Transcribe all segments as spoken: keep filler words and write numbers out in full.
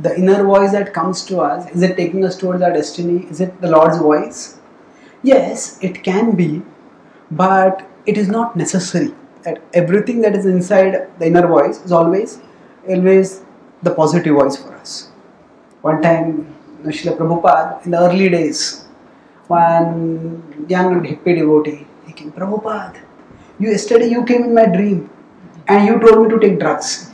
the inner voice that comes to us, is it taking us towards our destiny? Is it the Lord's voice? Yes, it can be, but it is not necessary. That everything that is inside the inner voice is always, always the positive voice for us. One time, Srila Prabhupada, in the early days, one young hippie devotee, he came, Prabhupada, you yesterday you came in my dream and you told me to take drugs.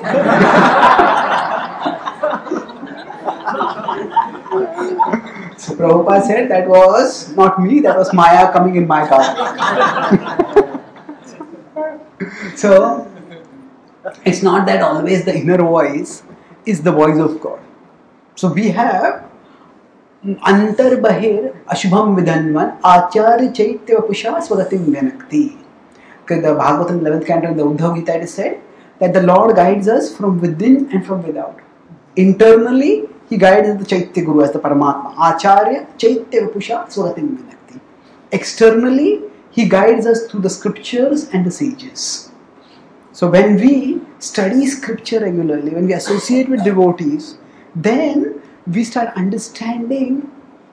So Prabhupada said, that was not me, that was Maya coming in my car. So, it's not that always the inner voice is the voice of God. So we have Antar Bahir Ashubham Vidhanvan Acharya Chaitya Pusha Swagatim Vyanakti. The Bhagavatam eleventh canto in the Uddhav Gita, it is said that the Lord guides us from within and from without. Internally, He guides the Chaitya Guru as the Paramatma. Acharya Chaitya Pusha Swagatim Vyanakti. Externally, He guides us through the scriptures and the sages. So when we study scripture regularly, when we associate with devotees, then we start understanding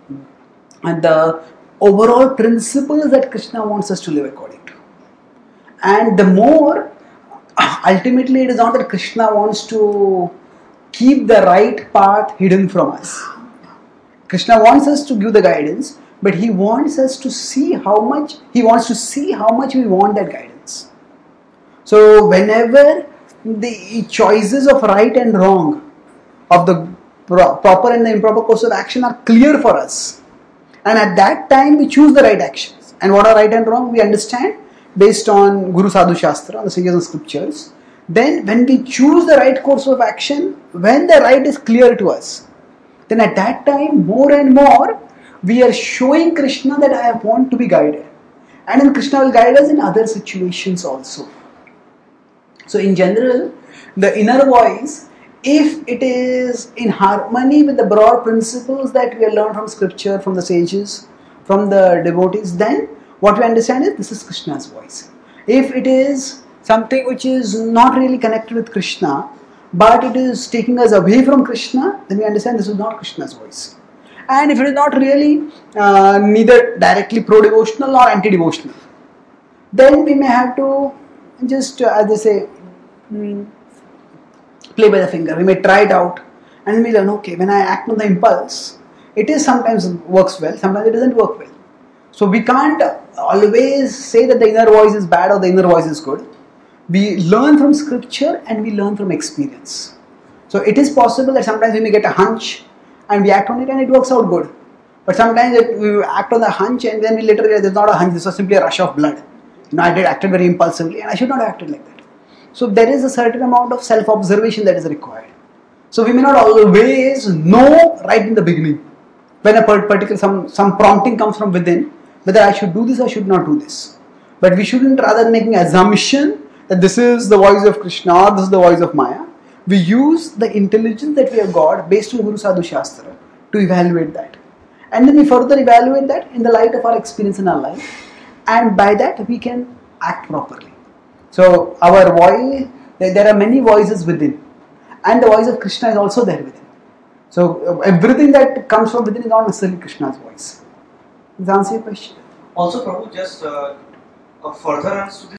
the overall principles that Krishna wants us to live according to. And the more, ultimately it is not that Krishna wants to keep the right path hidden from us. Krishna wants us to give the guidance, but He wants us to see how much, He wants to see how much we want that guidance. So whenever the choices of right and wrong, of the pro- proper and the improper course of action are clear for us, and at that time we choose the right actions. And what are right and wrong, we understand based on Guru Sadhu Shastra, on the sages and scriptures. Then when we choose the right course of action, when the right is clear to us, then at that time more and more we are showing Krishna that I want to be guided. And then Krishna will guide us in other situations also. So in general, the inner voice, if it is in harmony with the broad principles that we have learned from scripture, from the sages, from the devotees, then what we understand is this is Krishna's voice. If it is something which is not really connected with Krishna, but it is taking us away from Krishna, then we understand this is not Krishna's voice. And if it is not really uh, neither directly pro-devotional or anti-devotional, then we may have to just, uh, as they say, mm, play by the finger. We may try it out and we learn, okay, when I act on the impulse, it is sometimes works well, sometimes it doesn't work well. So we can't always say that the inner voice is bad or the inner voice is good. We learn from scripture and we learn from experience. So it is possible that sometimes we may get a hunch and we act on it and it works out good. But sometimes it, we act on the hunch and then we later realize it's not a hunch, this was simply a rush of blood. You know, I did acted very impulsively and I should not have acted like that. So there is a certain amount of self-observation that is required. So we may not always know right in the beginning when a particular, some, some prompting comes from within, whether I should do this or should not do this. But we shouldn't rather making an assumption that this is the voice of Krishna or this is the voice of Maya. We use the intelligence that we have got based on Guru Sadhu Shastra to evaluate that. And then we further evaluate that in the light of our experience in our life. And by that we can act properly. So our voice, there are many voices within. And the voice of Krishna is also there within. So everything that comes from within is not necessarily Krishna's voice. Does that answer your question? Also, Prabhu, just uh, a further answer to this.